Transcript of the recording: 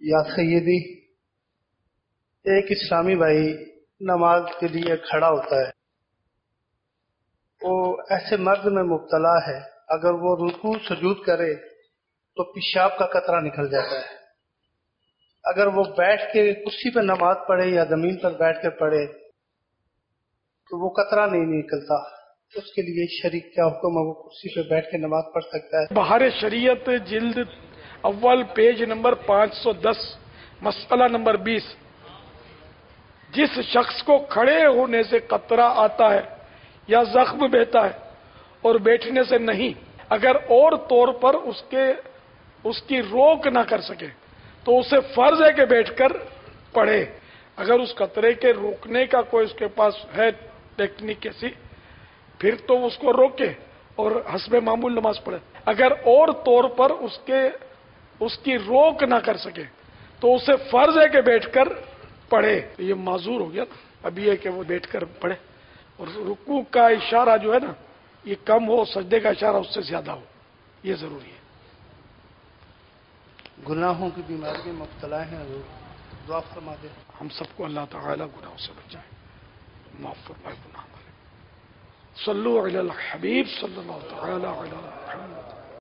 یا سیدی، ایک اسلامی بھائی نماز کے لیے کھڑا ہوتا ہے، وہ ایسے مرض میں مبتلا ہے، اگر وہ رکوع سجود کرے تو پیشاب کا قطرہ نکل جاتا ہے۔ اگر وہ بیٹھ کے کرسی پہ نماز پڑھے یا زمین پر بیٹھ کے پڑھے تو وہ قطرہ نہیں نکلتا، اس کے لیے شریع کیا حکم ہے؟ وہ کرسی پہ بیٹھ کے نماز پڑھ سکتا ہے؟ بہار شریعت جلد اول پیج نمبر 510 مسئلہ نمبر 20، جس شخص کو کھڑے ہونے سے قطرہ آتا ہے یا زخم بہتا ہے اور بیٹھنے سے نہیں، اگر اور طور پر اس کی روک نہ کر سکے تو اسے فرض ہے کہ بیٹھ کر پڑھے۔ اگر اس قطرے کے روکنے کا کوئی اس کے پاس ہے ٹیکنیک ایسی، پھر تو اس کو روکے اور حسب معمول نماز پڑھے۔ اگر اور طور پر اس کی روک نہ کر سکے تو اسے فرض ہے کہ بیٹھ کر پڑھے۔ یہ معذور ہو گیا نا، اب یہ کہ وہ بیٹھ کر پڑھے، اور رکوع کا اشارہ جو ہے نا یہ کم ہو، سجدے کا اشارہ اس سے زیادہ ہو، یہ ضروری ہے۔ گناہوں کی بیماری میں مبتلا ہیں، دعا فرما دیں۔ ہم سب کو اللہ تعالی گناہوں سے بچائے، معاف فرمائے گناہ ہمارے۔ صلو علی الحبیب صلی اللہ تعالی علی محمد۔